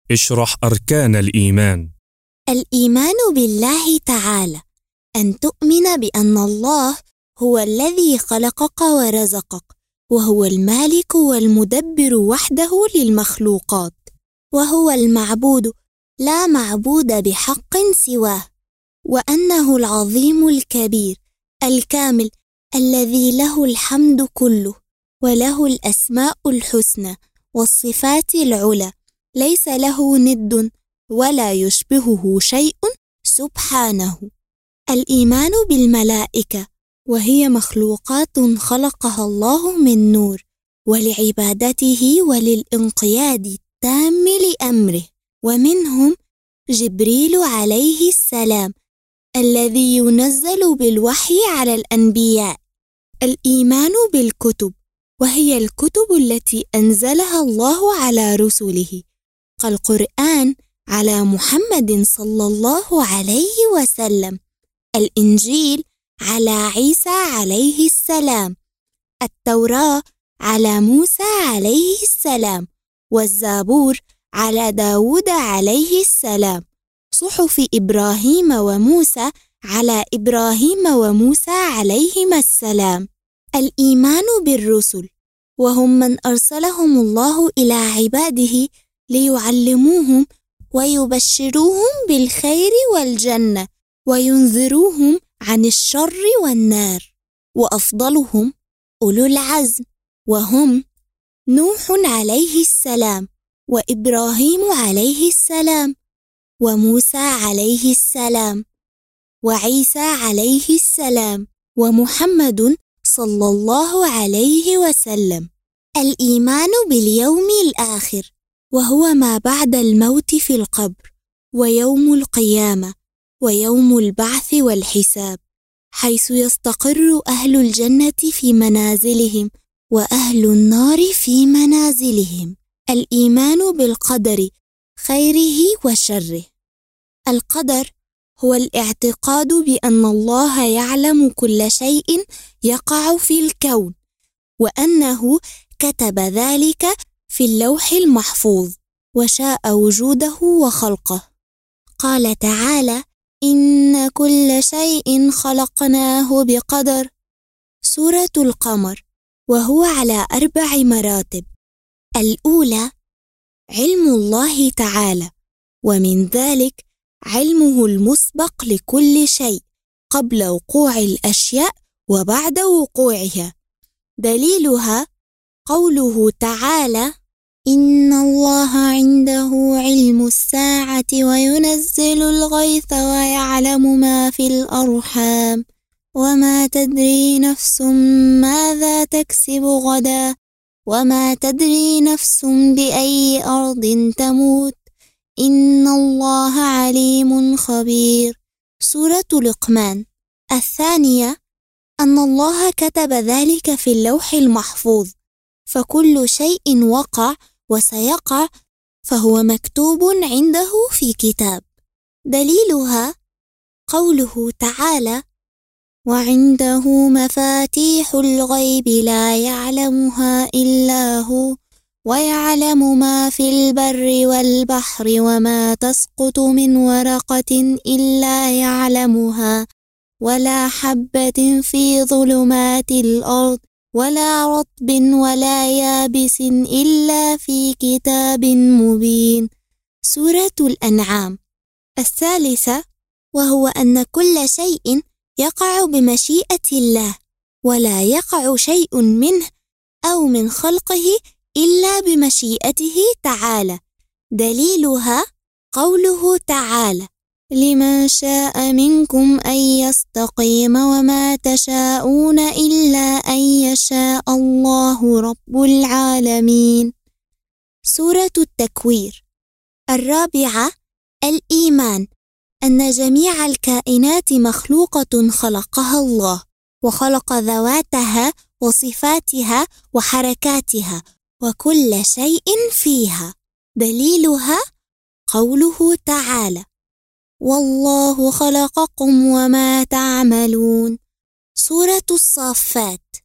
اشرح أركان الإيمان. الإيمان بالله تعالى أن تؤمن بأن الله هو الذي خلقك ورزقك، وهو المالك والمدبر وحده للمخلوقات، وهو المعبود لا معبود بحق سواه، وأنه العظيم الكبير الكامل الذي له الحمد كله، وله الأسماء الحسنى والصفات العلى، ليس له ند ولا يشبهه شيء سبحانه. الإيمان بالملائكة، وهي مخلوقات خلقها الله من نور، ولعبادته وللانقياد التام لأمره، ومنهم جبريل عليه السلام الذي ينزل بالوحي على الأنبياء. الإيمان بالكتب، وهي الكتب التي أنزلها الله على رسله، كالقرآن على محمد صلى الله عليه وسلم، الإنجيل على عيسى عليه السلام، التوراة على موسى عليه السلام، والزبور على داود عليه السلام، صحف إبراهيم وموسى على إبراهيم وموسى عليهما السلام. الإيمان بالرسل، وهم من أرسلهم الله إلى عباده ليعلموهم ويبشروهم بالخير والجنة، وينذروهم عن الشر والنار، وأفضلهم أولو العزم، وهم نوح عليه السلام، وإبراهيم عليه السلام، وموسى عليه السلام، وعيسى عليه السلام، ومحمد صلى الله عليه وسلم. الإيمان باليوم الآخر، وهو ما بعد الموت في القبر، ويوم القيامة، ويوم البعث والحساب، حيث يستقر أهل الجنة في منازلهم، وأهل النار في منازلهم. الإيمان بالقدر، خيره وشره. القدر هو الاعتقاد بأن الله يعلم كل شيء يقع في الكون، وأنه كتب ذلك في اللوح المحفوظ، وشاء وجوده وخلقه. قال تعالى: إن كل شيء خلقناه بقدر. سورة القمر، وهو على 4 مراتب. الأولى علم الله تعالى، ومن ذلك علمه المسبق لكل شيء قبل وقوع الأشياء وبعد وقوعها. دليلها قوله تعالى: إن الله عنده علم الساعة وينزل الغيث ويعلم ما في الأرحام وما تدري نفس ماذا تكسب غدا وما تدري نفس بأي أرض تموت إن الله عليم خبير. سورة لقمان. الثانية أن الله كتب ذلك في اللوح المحفوظ، فكل شيء وقع وسيقع فهو مكتوب عنده في كتاب. دليلها قوله تعالى: وعنده مفاتيح الغيب لا يعلمها إلا هو ويعلم ما في البر والبحر وما تسقط من ورقة إلا يعلمها ولا حبة في ظلمات الأرض ولا رطب ولا يابس إلا في كتاب مبين. سورة الأنعام. الثالثة وهو أن كل شيء يقع بمشيئة الله، ولا يقع شيء منه أو من خلقه إلا بمشيئته تعالى. دليلها قوله تعالى: لمن شاء منكم أن يستقيم وما تشاءون إلا أن يشاء الله رب العالمين. سورة التكوير. الرابعة الإيمان أن جميع الكائنات مخلوقة خلقها الله، وخلق ذواتها وصفاتها وحركاتها وكل شيء فيها. دليلها قوله تعالى: والله خلقكم وما تعملون. سورة الصافات.